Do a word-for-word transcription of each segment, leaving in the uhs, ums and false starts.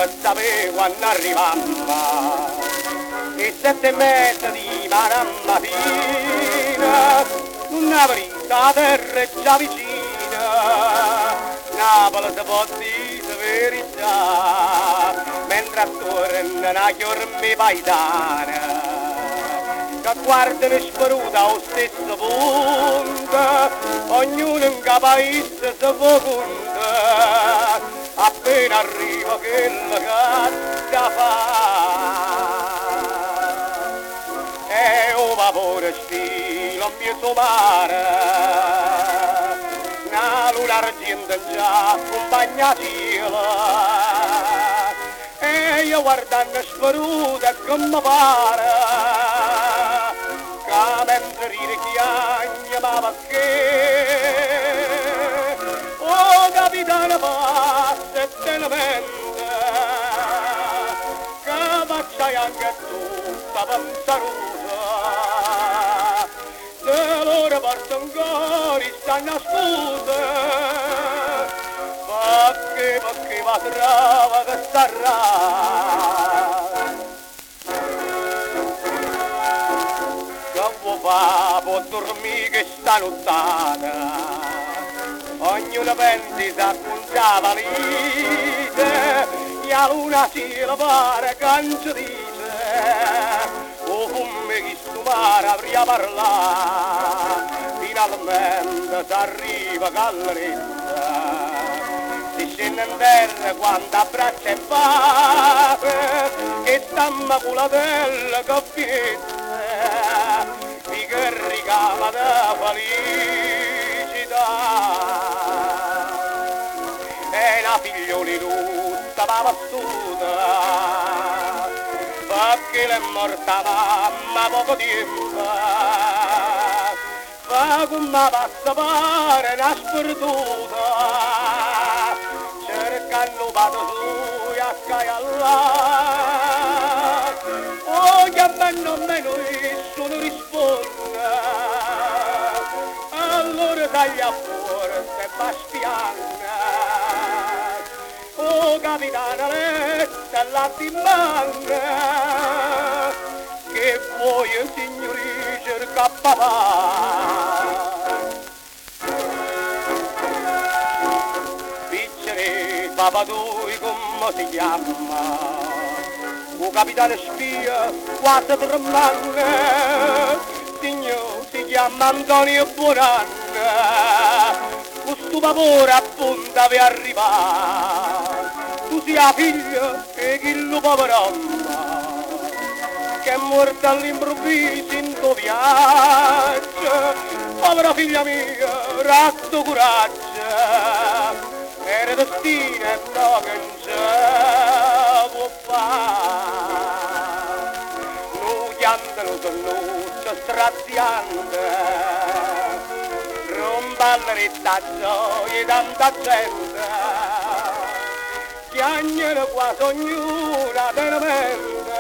per sapere quando arrivammo. E sette e mezza di mattina, una brisa terra è già vicina, Napoli si può dire verità, mentre attorno una chiorme paesana, che guardano sparuta allo stesso punto, ognuno in paese si conta, appena arriva che la gatta fa. E un vapore stile mezzo mare, una luna argento già accompagna cielo, e io guardando sparuta che mi pare, che mentre richiagna ma perché, oh capitano passa e te ne mente, che facciai anche tutta pensaruta, se loro portano ancora stanno a scusa, perché, perché va trava che sarà. Che vuoi fare, può dormire che sta nottata, ognuno pensi sa con la valise, e la luna si la pare che non ci dice, o come chi sto mare avrà parlato, finalmente si arriva calleretta, si scende in terra quando abbraccia e fa, che stamma con la bella coppietta, di che ricama da felicità. E la figlioli tutta va battuta, perché l'è morta mamma poco tempo, fa come passa pare una sperduta, cercando vado su a cagliare, oh chiamando a me nessuno risponde, allora taglia fuori e bastiana, oh capitana letta la dimanda, che vuoi signori cerca papà. Piccere papà tu come si chiama? O capitano spia quasi tremanga, signor si chiama Antonio Buonanno, questo vapore appunta per arrivare, tu sia figlio e chi lo poveromma, che è morta all'improvviso in tuo viaggio, povera figlia mia, ratto coraggio, era destino e no che non c'è può fare, nu chiantano sonnuccio straziante, romballare gioia tanta gente, chiagnano quasi ognuna veramente,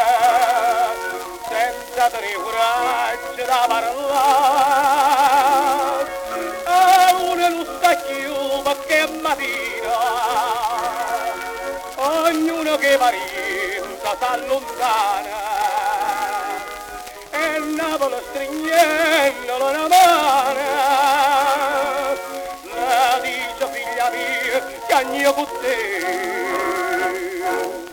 senza tenere coraggio da parlare, e uno non sta più perché è mattina, ognuno che parienta s'allontana, e Napoli stringendo la mano, la dice figlia mia, chiagno con te.